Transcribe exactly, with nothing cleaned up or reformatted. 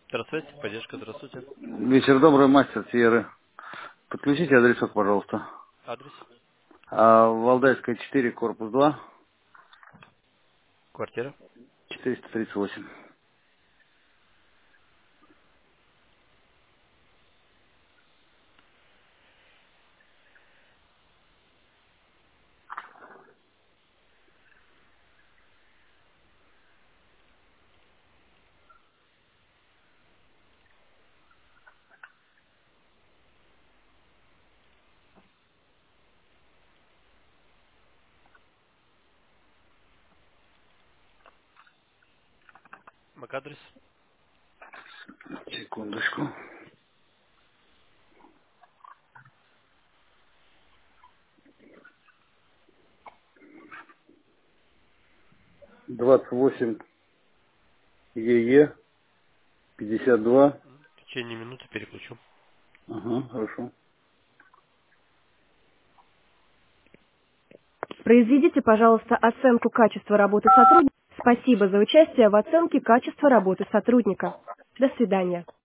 Здравствуйте, поддержка, здравствуйте. Вечер добрый, мастер Сьерры. Подключите адресок, пожалуйста. Адрес, А, Валдайская четыре, корпус два, квартира. четыреста тридцать восемь. МАК-адрес. Секундочку. двадцать восемь ЕЕ пятьдесят два. В течение минуты переключу. Ага, хорошо. Произведите, пожалуйста, оценку качества работы сотрудника. Спасибо за участие в оценке качества работы сотрудника. До свидания.